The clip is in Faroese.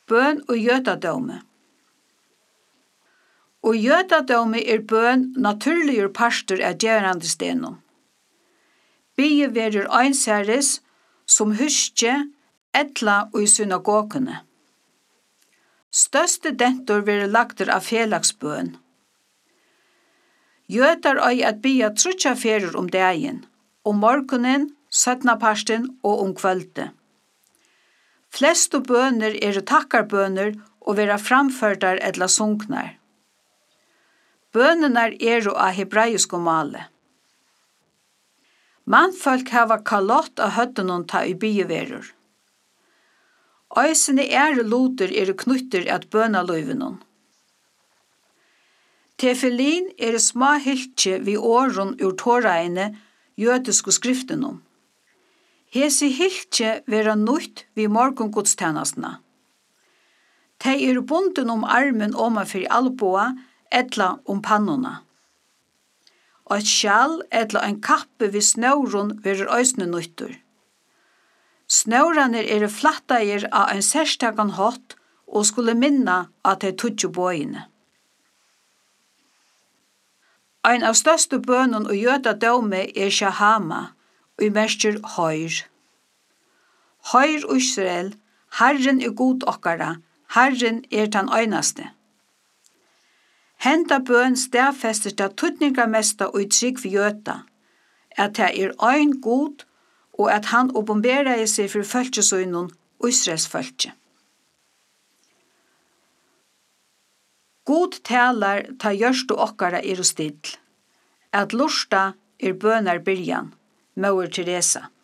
Bøn og jødadómi. Og jødadómi bøn naturligur partur av djerandistenum. Bie verur einsæris som huske etla og i synagogene. Største dentur verur lagtur av felagsbøn. Jødar ei at bia trutja ferur dagen, morgunen, søtnaparsten og kvölde. Flestu bøner takkarbøner og vera framførtar etla sungnar. Bønenar av hebraisku male. Mannfolk hava kalott av høttunum ta i bieverur. Øysene luter knyttir at bønaløyvinum. Tefillin smá hiltje vi årun ur Toraine jødisku skriftenum. Hesi hiltje vera nutt vi morgungudstjenestene. Tei bunden armen omanfyr alboa etla pannuna. Og et skjall etla en kappe vi snøvrun verur øysne nuttur. Snøvraner flattair av en særstakan hot og skulle minna at de tutju bøyene. Ein av største bønun og jødadómi shahama, og merker høyr. Høyr Israel, Herren god okkara, Herren tan øynaste. Henda bøn stedfester det tutningamesta og trygg for jøta, at det ein god, og at han åpenberer seg for følgesøgnen Israels følge. God talar ta gjørstu okkara still, at lusta bønar byrjan, Mor Teresa.